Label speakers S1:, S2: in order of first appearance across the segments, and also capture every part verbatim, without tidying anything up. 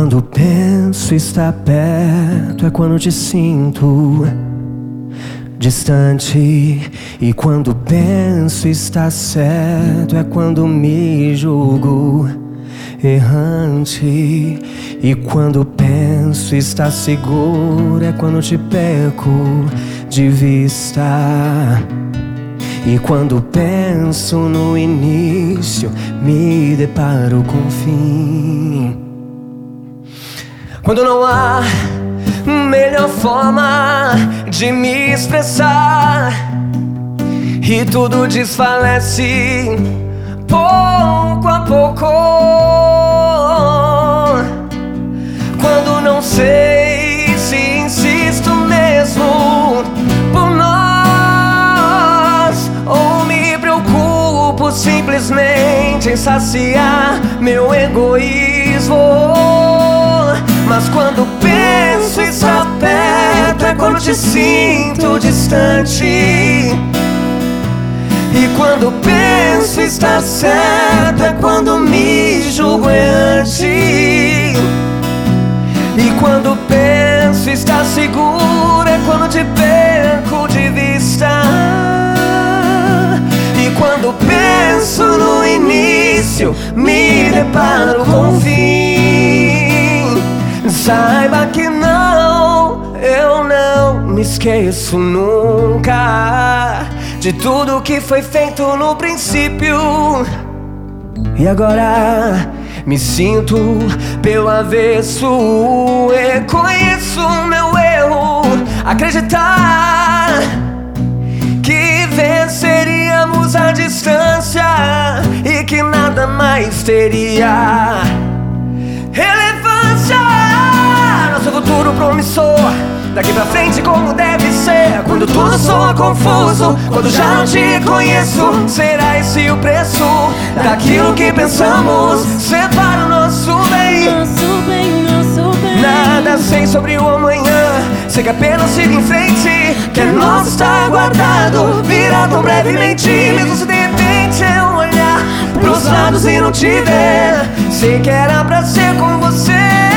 S1: quando penso estar perto, é quando te sinto distante. E quando penso estar certo, é quando me julgo errante. E quando penso estar seguro, é quando te perco de vista. E quando penso no início, me deparo com o fim. Quando não há melhor forma de me expressar e tudo desfalece pouco a pouco. Quando não sei se insisto mesmo por nós, ou me preocupo simplesmente em saciar meu egoísmo. Mas quando penso estar perto, é quando te sinto distante. E quando penso estar certo, é quando me julgo errante. E quando penso estar seguro, é quando te perco de vista. E quando penso no início, me deparo com o fim. Saiba que não, eu não me esqueço nunca de tudo que foi feito no princípio. E agora me sinto pelo avesso, reconheço meu erro, acreditar que venceríamos a distância e que nada mais teria relevância. Nosso futuro promissor, daqui pra frente como deve ser. Quando tudo soa confuso, quando já não te conheço, será esse o preço daquilo que pensamos ser para o nosso bem.
S2: Nosso bem, nosso bem.
S1: Nada sei sobre o amanhã, sei que apenas siga em frente, que é nosso está guardado, virá tão brevemente. Mesmo se de repente eu olhar pros lados e não te ver, sei que era pra ser com você.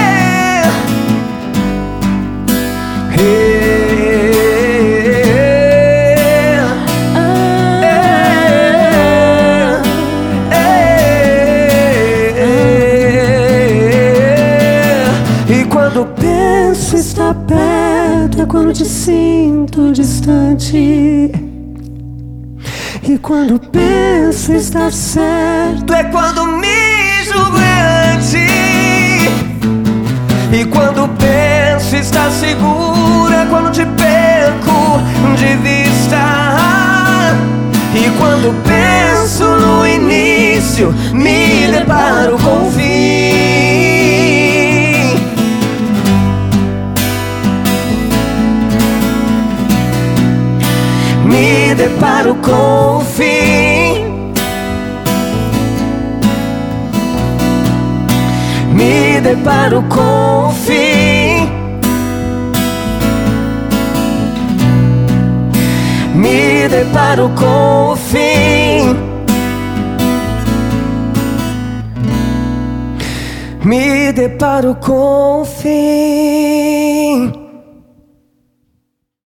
S1: E quando penso estar perto, é quando te sinto distante. E quando penso estar certo, é quando me julgo errante. E quando penso estar seguro, é quando te perco de vista. E quando penso no início, me deparo com o fim. Me deparo com o fim. Me deparo com o fim. Me deparo com o fim. Me deparo com o fim.